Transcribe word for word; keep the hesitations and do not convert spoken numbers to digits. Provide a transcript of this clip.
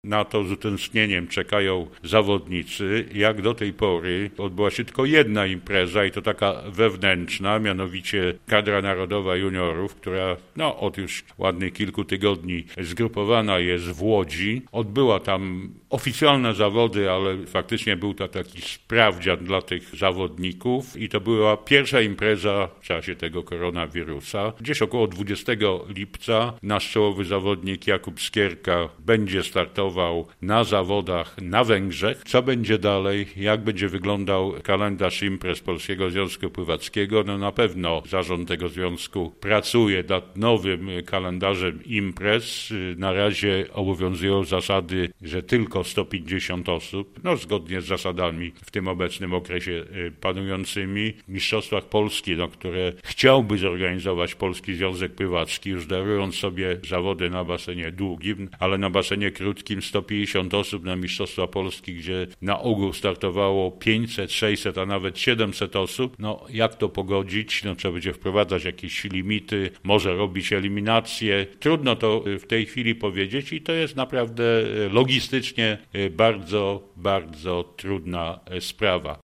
Na to z utęsknieniem czekają zawodnicy. Jak do tej pory odbyła się tylko jedna impreza i to taka wewnętrzna, mianowicie kadra narodowa juniorów, która no, od już ładnych kilku tygodni zgrupowana jest w Łodzi. Odbyła tam oficjalne zawody, ale faktycznie był to taki sprawdzian dla tych zawodników i to była pierwsza impreza w czasie tego koronawirusa. Gdzieś około dwudziestego lipca nasz czołowy zawodnik Jakub Skierka będzie startował na zawodach na Węgrzech. Co będzie dalej? Jak będzie wyglądał kalendarz imprez Polskiego Związku Pływackiego? No na pewno zarząd tego związku pracuje nad nowym kalendarzem imprez. Na razie obowiązują zasady, że tylko sto pięćdziesiąt osób, no zgodnie z zasadami w tym obecnym okresie panującymi. W Mistrzostwach Polski, no, które chciałby zorganizować Polski Związek Pływacki, już darując sobie zawody na basenie długim, ale na basenie krótkim sto pięćdziesiąt osób na Mistrzostwa Polski, gdzie na ogół startowało pięćset, sześćset, a nawet siedemset osób. No jak to pogodzić? No trzeba będzie wprowadzać jakieś limity, może robić eliminacje. Trudno to w tej chwili powiedzieć i to jest naprawdę logistycznie bardzo, bardzo trudna sprawa.